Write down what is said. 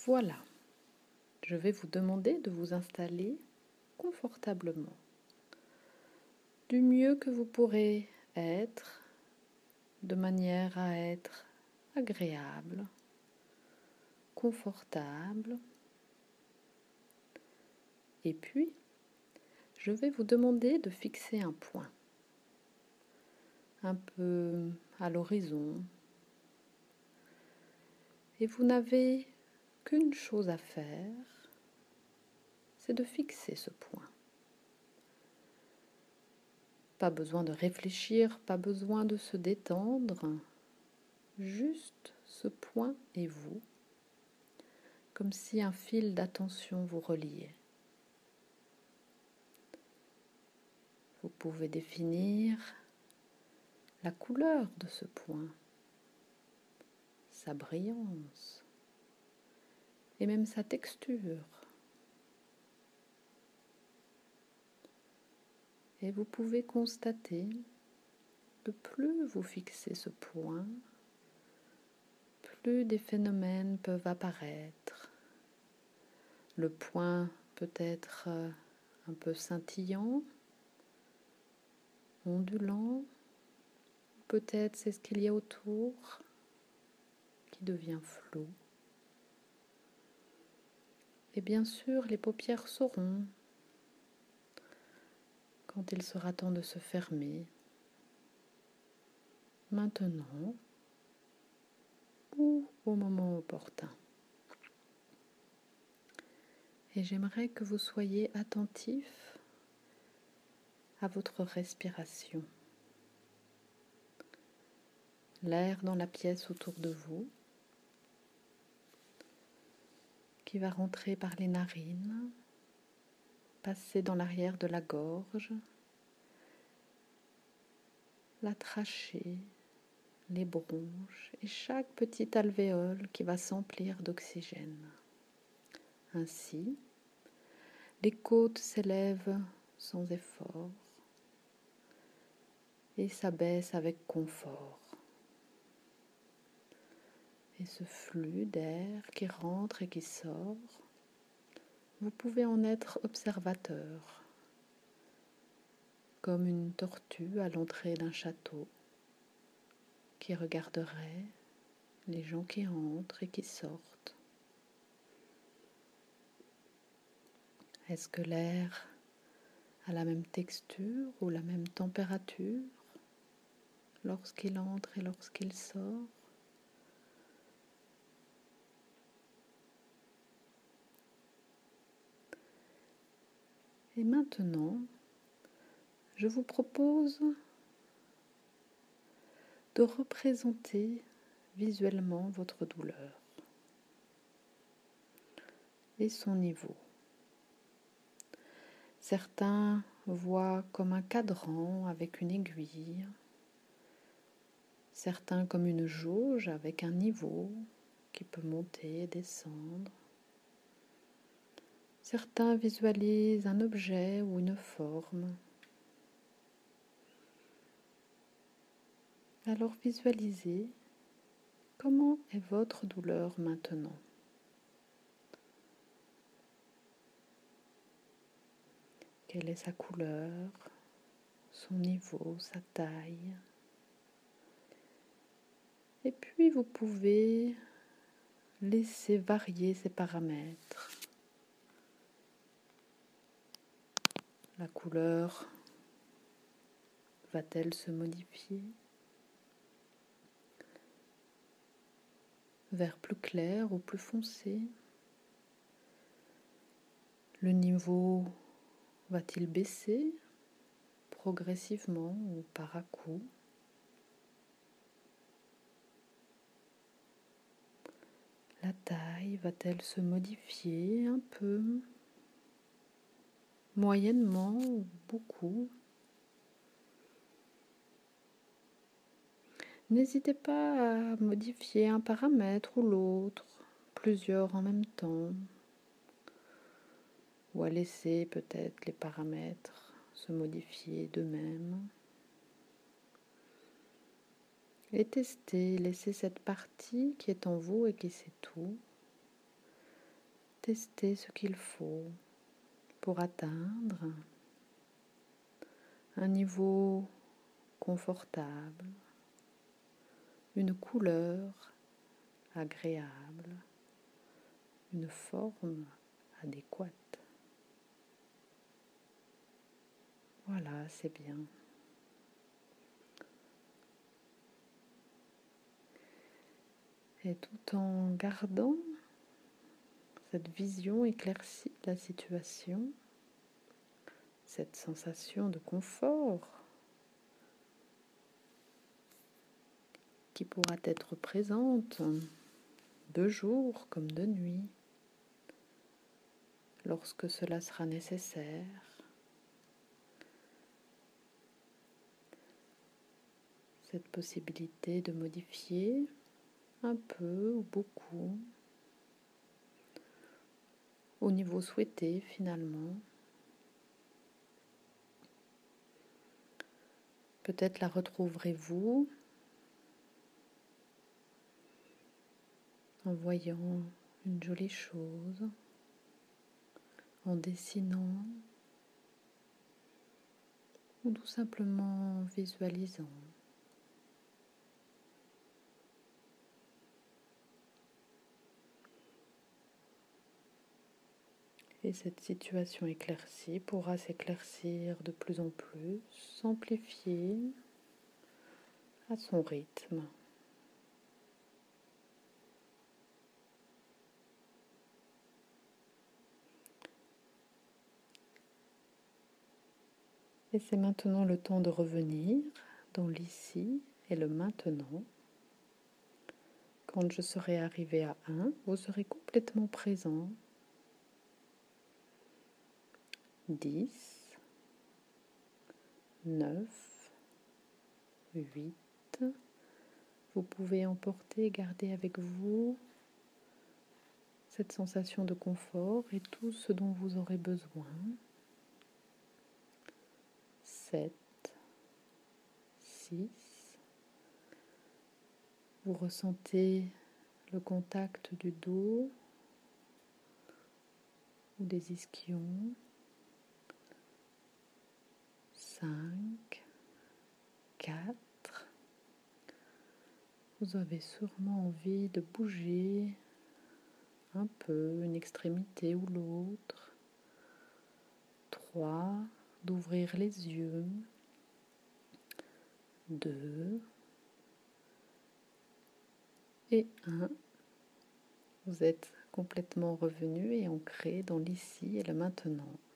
Voilà, je vais vous demander de vous installer confortablement, du mieux que vous pourrez être, de manière à être agréable, confortable. Et puis, je vais vous demander de fixer un point, un peu à l'horizon. Et vous n'avez qu'une chose à faire, c'est de fixer ce point. Pas besoin de réfléchir, pas besoin de se détendre, juste ce point et vous, comme si un fil d'attention vous reliait. Vous pouvez définir la couleur de ce point, sa brillance et même sa texture. Et vous pouvez constater que plus vous fixez ce point, plus des phénomènes peuvent apparaître. Le point peut être un peu scintillant, ondulant, peut-être c'est ce qu'il y a autour qui devient flou. Et bien sûr, les paupières sauront quand il sera temps de se fermer, maintenant ou au moment opportun. Et j'aimerais que vous soyez attentif à votre respiration. L'air dans la pièce autour de vous qui va rentrer par les narines, passer dans l'arrière de la gorge, la trachée, les bronches et chaque petite alvéole qui va s'emplir d'oxygène. Ainsi, les côtes s'élèvent sans effort et s'abaissent avec confort. Et ce flux d'air qui rentre et qui sort, vous pouvez en être observateur, comme une tortue à l'entrée d'un château qui regarderait les gens qui entrent et qui sortent. Est-ce que l'air a la même texture ou la même température lorsqu'il entre et lorsqu'il sort? Et maintenant, je vous propose de représenter visuellement votre douleur et son niveau. Certains voient comme un cadran avec une aiguille, certains comme une jauge avec un niveau qui peut monter et descendre. Certains visualisent un objet ou une forme. Alors visualisez comment est votre douleur maintenant. Quelle est sa couleur, son niveau, sa taille. Et puis vous pouvez laisser varier ces paramètres. La couleur va-t-elle se modifier vers plus clair ou plus foncé? Le niveau va-t-il baisser progressivement ou par à-coups? La taille va-t-elle se modifier un peu, moyennement ou beaucoup? N'hésitez pas à modifier un paramètre ou l'autre, plusieurs en même temps, ou à laisser peut-être les paramètres se modifier d'eux-mêmes. Et testez, laissez cette partie qui est en vous et qui sait tout tester ce qu'il faut pour atteindre un niveau confortable, une couleur agréable, une forme adéquate. Voilà, c'est bien. Et tout en gardant cette vision éclaircie de la situation, cette sensation de confort qui pourra être présente de jour comme de nuit, lorsque cela sera nécessaire. Cette possibilité de modifier un peu ou beaucoup au niveau souhaité finalement. Peut-être la retrouverez-vous en voyant une jolie chose, en dessinant ou tout simplement en visualisant. Et cette situation éclaircie pourra s'éclaircir de plus en plus, s'amplifier à son rythme. Et c'est maintenant le temps de revenir dans l'ici et le maintenant. Quand je serai arrivé à 1, vous serez complètement présent. 10, 9, 8. Vous pouvez emporter, garder avec vous cette sensation de confort et tout ce dont vous aurez besoin. 7, 6. Vous ressentez le contact du dos ou des ischions. 5, 4. Vous avez sûrement envie de bouger un peu une extrémité ou l'autre. 3, d'ouvrir les yeux. 2 et 1. Vous êtes complètement revenu et ancré dans l'ici et le maintenant.